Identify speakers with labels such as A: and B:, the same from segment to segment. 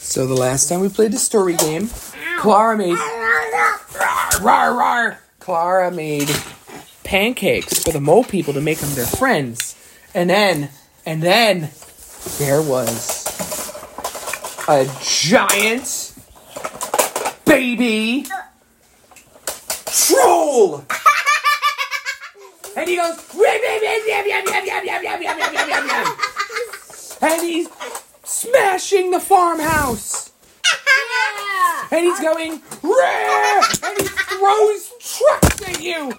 A: So the last time we played the story game, Clara made Clara made pancakes for the mole people to make them their friends. And then there was a giant baby troll. And he goes, and he's smashing the farmhouse.
B: Yeah.
A: And he's going, and he throws trucks at you.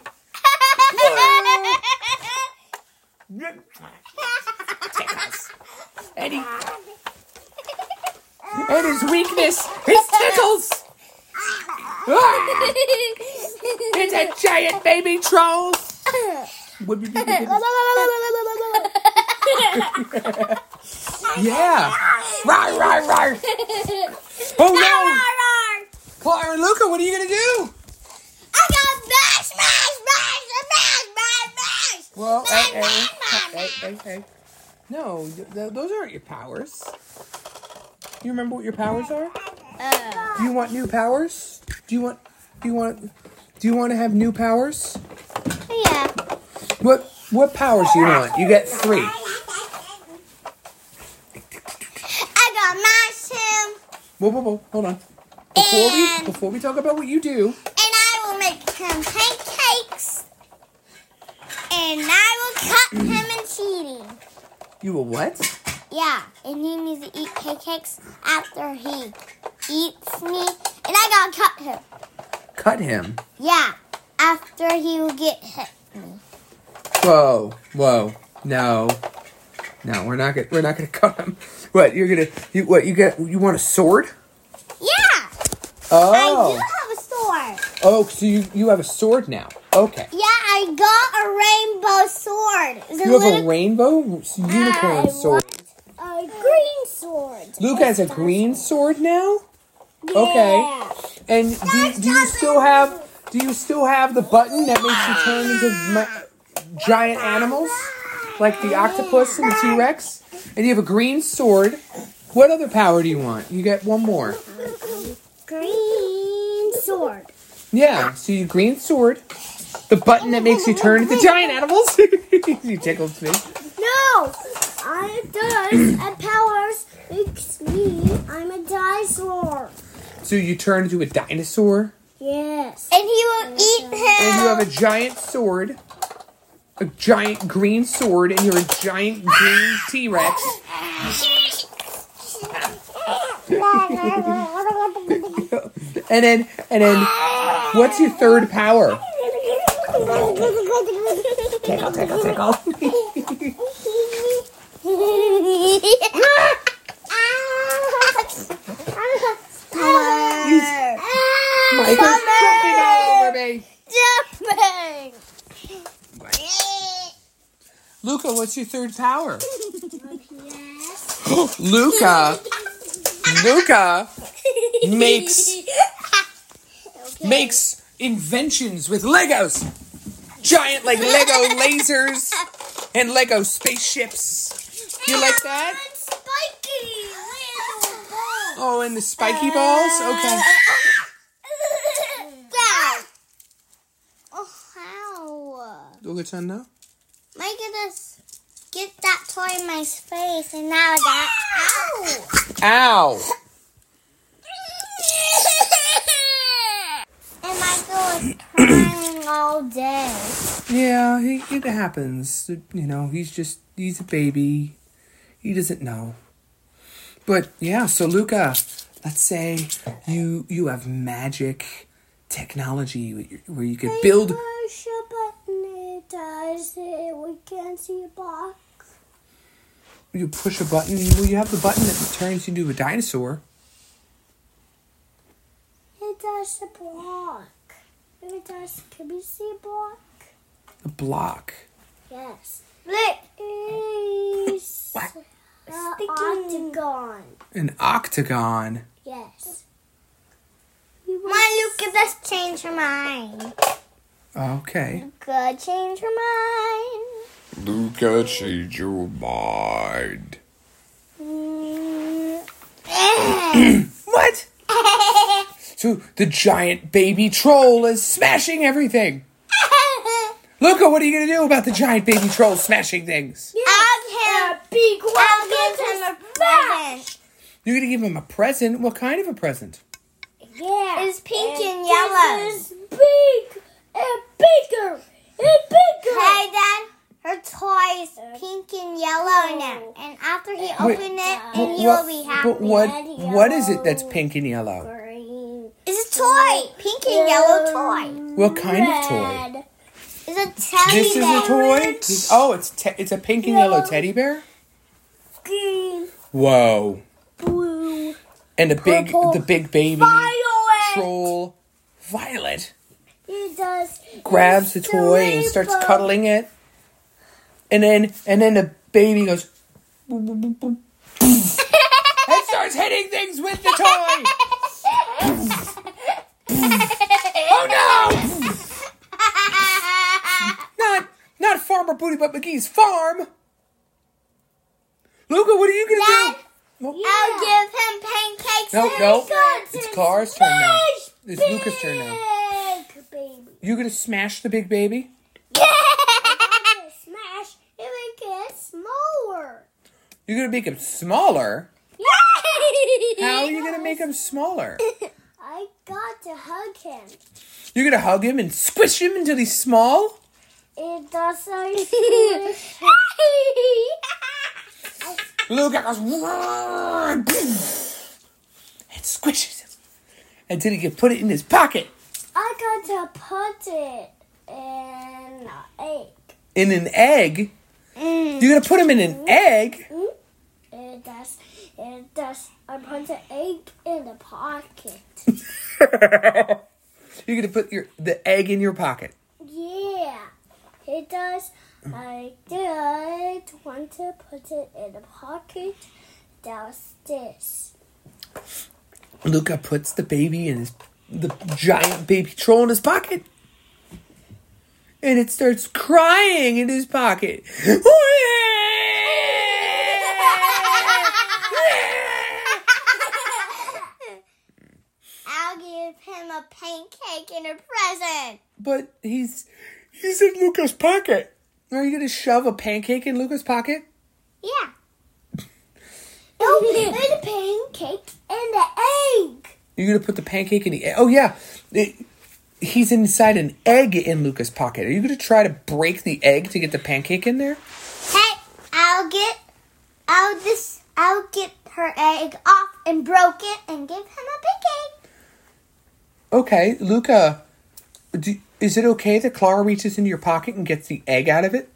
A: And his weakness is tickles. It's a giant baby troll. Yeah. Rawr, rawr, rawr. Oh no. Clara and Luca, what are you going to do?
B: I got mash.
A: Well, hey. No, those aren't your powers. You remember what your powers are? Do you want new powers? Do you want to have new powers?
B: Yeah.
A: What powers do you want? You get 3.
B: I got mash him.
A: Whoa, hold on. Before we talk about what you do.
B: And I will make him pancakes. And I will cut him and feed him.
A: You will what?
B: Yeah, and he needs to eat pancakes after he eats me. And I gotta cut him.
A: Cut him?
B: Yeah, after he will get hit me.
A: Whoa. No, we're not gonna cut him. What, you want a sword?
B: Yeah.
A: Oh.
B: I do have a sword.
A: Oh, so you have a sword now. Okay.
B: Yeah, I got a rainbow sword.
A: You have a rainbow unicorn sword.
B: A green sword.
A: Luke has a green sword now?
B: Yeah.
A: Okay. And do you still have the button that makes you turn into giant animals? Like the octopus and the T-Rex? And you have a green sword. What other power do you want? You get one more.
B: Green sword.
A: Yeah, so you green sword. The button that makes you turn into giant animals. You tickled me.
B: No! It does. And powers makes me. I'm a dinosaur.
A: So you turn into a dinosaur?
B: Yes. And he will eat him.
A: And you have a giant sword. A giant green sword. And you're a giant green T-Rex. And then, what's your third power? Tickle. Michael's jumping all over me.
B: Jumping.
A: Luca, what's your third power?
B: Yes.
A: Luca makes inventions with Legos. Giant Lego lasers and Lego spaceships. You like that?
B: And spiky little balls.
A: Oh, and the spiky balls? Okay.
B: Down. Oh, how?
A: Luca-chan, no?
B: My goodness. Get that toy in my face and now that. Ow!
A: Ow!
B: And Michael is crying all day.
A: Yeah, it happens. You know, he's a baby. He doesn't know. But yeah, so Luca, let's say you have magic technology where you could build.
B: Push a button, it does it. We can't see a box.
A: You push a button. Well, you have the button that turns you into a dinosaur.
B: It does the block. It does. Can we see a block?
A: A block.
B: Yes. Look. It's
A: What?
B: octagon.
A: An octagon.
B: Yes. My Luca, let's change her mind.
A: Okay.
B: Luca, change her mind.
A: Luca, change your mind.
B: Mm.
A: What? So the giant baby troll is smashing everything. Luca, what are you going to do about the giant baby troll smashing things?
B: I'll give him a present.
A: You're going to give him a present? What kind of a present?
B: Yeah. It's pink and yellow.
C: This is big and bigger and bigger.
B: Hey, Dad. Her toy is pink and yellow now. And after he opened it, and he will be happy.
A: But what is it that's pink and yellow?
C: Green.
B: It's a toy. Pink and yellow toy.
A: What kind of toy?
B: It's a teddy
A: This is a toy? It's a pink and yellow teddy bear?
C: Green.
A: Whoa.
C: Blue.
A: And
C: Purple.
A: the big baby
C: Violet.
A: troll, Violet,
C: He does.
A: grabs the toy and starts cuddling it. And then the baby goes boop, boop, boop, boop, and starts hitting things with the toy. Oh no! Not Farmer Booty Butt McGee's farm. Luca, what are you gonna
B: Dad,
A: do?
B: I'll give him pancakes.
A: No.
C: got
A: It's
C: to
A: Clara's turn now.
C: smash
A: It's Luca's turn now.
C: Big baby.
A: You gonna smash the big baby?
C: Smash and make it smaller.
A: You're gonna make him smaller? How are you gonna make him smaller?
C: I got to hug him.
A: You're gonna hug him and squish him until he's small?
C: It does
A: Luca goes and squishes him until he can put it in his pocket.
C: I got to put it in an egg.
A: In an egg? You're gonna put him in an egg?
C: It does. I put the egg in the pocket.
A: You're gonna put the egg in your pocket.
C: Yeah, it does. I did want to put it in the pocket. That's this.
A: Luca puts the baby in the giant baby troll in his pocket. And it starts crying in his pocket.
B: I'll give him a pancake and a present.
A: But he's in Luca's pocket. Are you going to shove a pancake in Luca's pocket?
B: Yeah.
C: Oh, and the pancake and the egg.
A: You're going to put the pancake in the egg? Oh, yeah. He's inside an egg in Luca's pocket. Are you going to try to break the egg to get the pancake in there?
B: Hey, I'll get her egg off and broke it and give him a pancake.
A: Okay, Luca, is it okay that Clara reaches into your pocket and gets the egg out of it?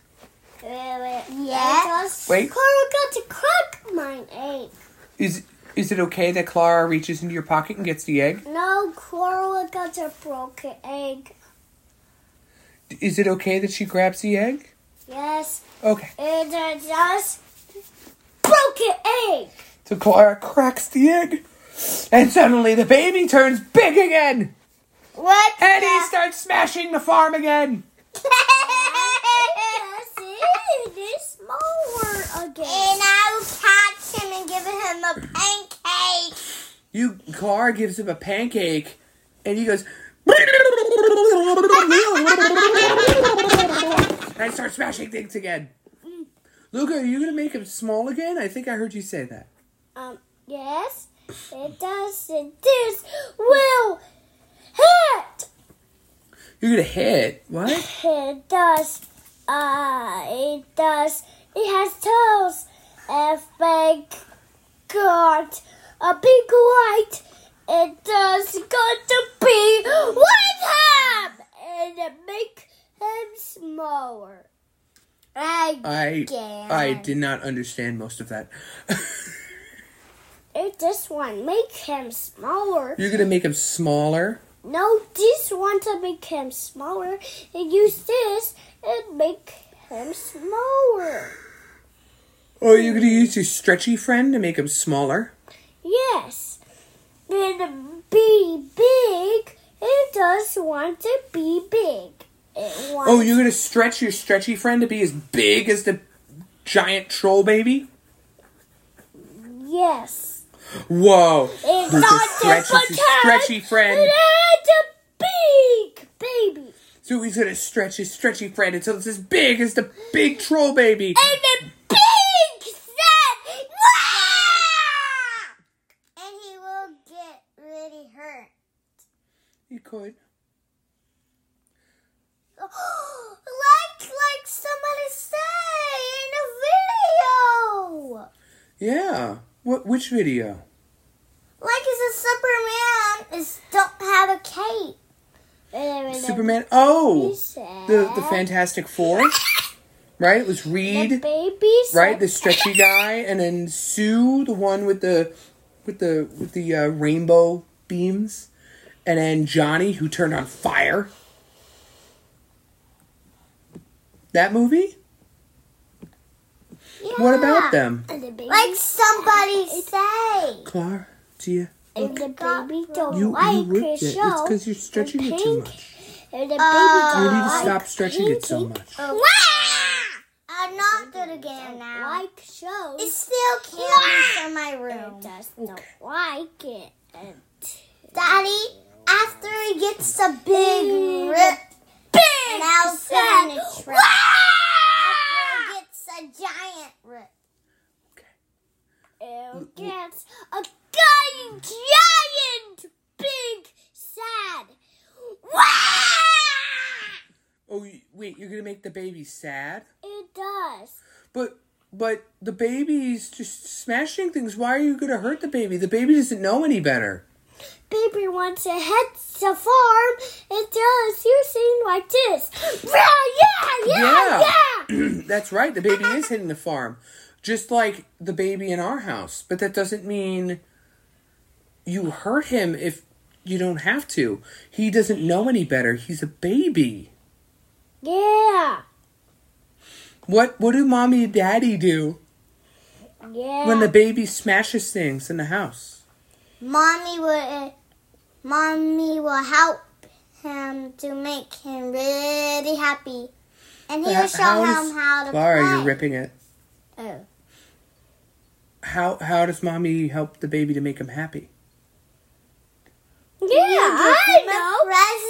B: Yeah.
A: Wait.
C: Clara got to crack my egg.
A: Is it okay that Clara reaches into your pocket and gets the egg?
C: No, Clara got a broken egg.
A: Is it okay that she grabs the egg?
C: Yes.
A: Okay.
C: It just broken egg.
A: So Clara cracks the egg, and suddenly the baby turns big again,
B: What?
A: and he starts smashing the farm again.
C: Yes, it is smaller again.
B: And I'll catch him and give him a pancake.
A: Clara gives him a pancake, and he goes, and starts smashing things again. Luca, are you going to make him small again? I think I heard you say that.
C: Yes, it does. This will hit.
A: You're going to hit? What?
C: It does. It does. It has toes. A big got a big white. It does got to be with him and make him smaller.
A: I did not understand most of that.
C: This one make him smaller.
A: You're going to make him smaller?
C: No, this one to make him smaller. And use this and make him smaller.
A: Or you're going to use your stretchy friend to make him smaller?
C: Yes. And be big. It does want to be big.
A: Oh, you're going to stretch your stretchy friend to be as big as the giant troll baby?
C: Yes.
A: Whoa.
C: It's
A: Luca
C: not
A: stretches
C: just
A: his
C: one
A: stretchy
C: cat.
A: friend.
C: It's a big baby.
A: So he's gonna stretch his stretchy friend until it's as big as the big troll baby.
C: And the big set.
B: And he will get really hurt.
A: He could.
B: Like somebody say in a video.
A: Yeah. Which video?
B: Like it's a Superman is don't have a cape.
A: Superman. Oh,
C: He said,
A: the Fantastic Four. Right? It was
C: the
A: Reed.
C: baby said,
A: Right, the stretchy guy, and then Sue, the one with the rainbow beams, and then Johnny, who turned on fire. That movie?
B: Yeah.
A: What about them?
C: And the baby,
B: Like somebody say.
A: Clara, do you?
C: and the baby don't
A: You
C: like
A: ripped
C: his
A: it.
C: show.
A: It's because you're stretching it too
C: pink.
A: much.
C: And the baby
B: You
C: don't
A: You need to
C: like
A: stop stretching it so
C: painting.
A: much.
B: Wow! I'm not good again now.
C: Like shows.
B: It's still candy in my room.
C: It does not like it. And
B: Daddy, after he gets a big rip,
C: big
B: now it's in a
C: set.
B: trap. After he gets a giant rip.
C: It gets a giant big sad. Wow!
A: Oh, wait, you're gonna make the baby sad?
C: It does.
A: But the baby's just smashing things. Why are you gonna hurt the baby? The baby doesn't know any better.
C: Baby wants to head to farm. It does. You sing like this. Yeah.
A: That's right. The baby is hitting the farm. Just like the baby in our house. But that doesn't mean you hurt him if you don't have to. He doesn't know any better. He's a baby.
C: Yeah.
A: What do mommy and daddy do
C: Yeah.
A: when the baby smashes things in the house?
B: Mommy will help him to make him really happy. And he'll show him how to
A: Laura,
B: play.
A: you're ripping it.
C: Oh.
A: How does mommy help the baby to make him happy?
C: Yeah, I know.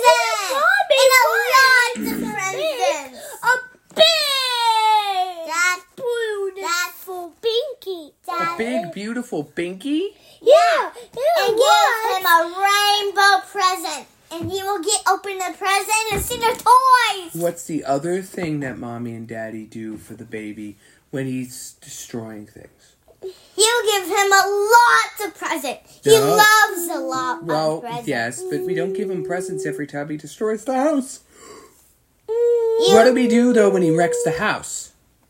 B: Present. And a lot of presents.
C: A big,
B: Dad,
C: beautiful binky.
A: A big, beautiful binky?
C: Yeah,
B: and
C: it
B: give him
C: was.
B: a rainbow present. And he will open the present and see the toys.
A: What's the other thing that mommy and daddy do for the baby when he's destroying things?
B: He'll give him a lot of presents. He
A: No.
B: loves a lot of
A: Well,
B: presents.
A: yes, but we don't give him presents every time he destroys the house.
B: You-
A: What do we do, though, when he wrecks the house?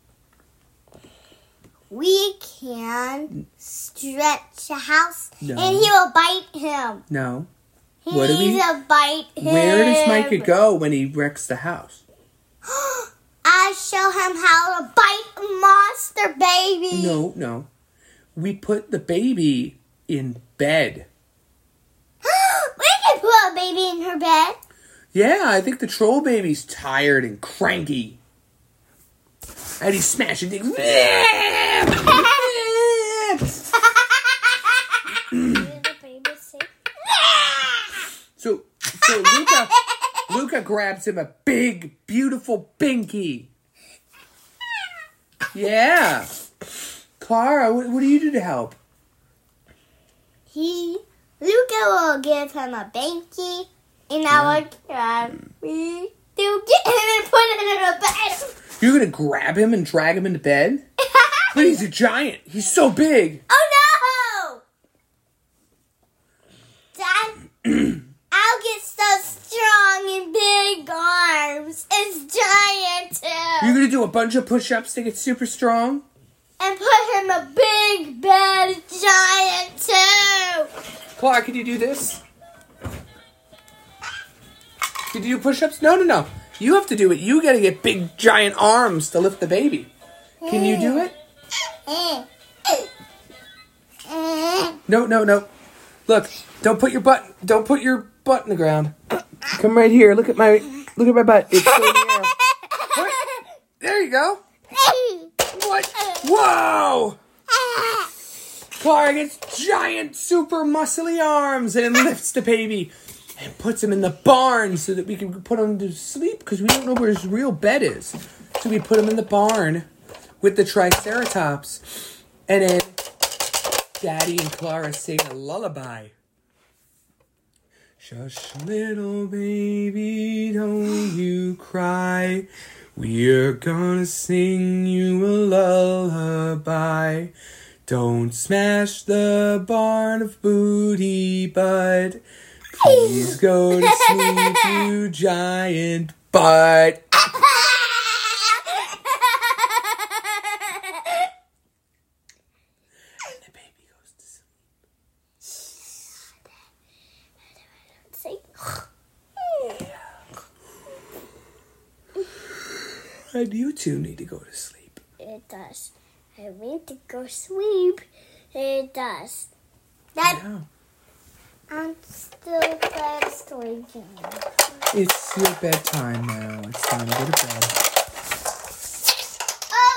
B: We can stretch a house,
A: No.
B: and he will bite him.
A: No.
B: He
A: What do we-
B: needs to bite him.
A: Where does Micah go when he wrecks the house?
B: I show him how to bite Monster Baby.
A: No. We put the baby in bed.
B: We can put a baby in her bed.
A: Yeah, I think the troll baby's tired and cranky. And he's smashing things.
C: The baby say,
A: So Luca grabs him a big, beautiful binky. Yeah. Clara, what do you do to help?
B: Luca will give him a banky, and I will try to get him and put him in a bed.
A: You're going to grab him and drag him into bed? But he's a giant. He's so big.
B: Oh no! Dad, I'll get so strong and big arms. It's giant too.
A: You're going to do a bunch of push-ups to get super strong?
B: And put him a big bed, giant too.
A: Clara, can you do this? Can you do push-ups? No. You have to do it. You got to get big, giant arms to lift the baby. Can you do it? No. Look, don't put your butt in the ground. Come right here. Look at my butt. It's still in the air. What? There you go. What? Whoa! Clara gets giant, super muscly arms and lifts the baby and puts him in the barn so that we can put him to sleep because we don't know where his real bed is. So we put him in the barn with the Triceratops. And then Daddy and Clara sing a lullaby. Shush, little baby, don't you cry. We're gonna sing you a lullaby. Don't smash the barn of booty, bud. Please go to sleep, you giant butt. And the baby goes to sleep. And you two need to go to sleep.
C: It does. I need to go sleep. It does.
A: Yeah.
C: I'm still sleeping.
A: It's your bedtime now. It's time to go to bed.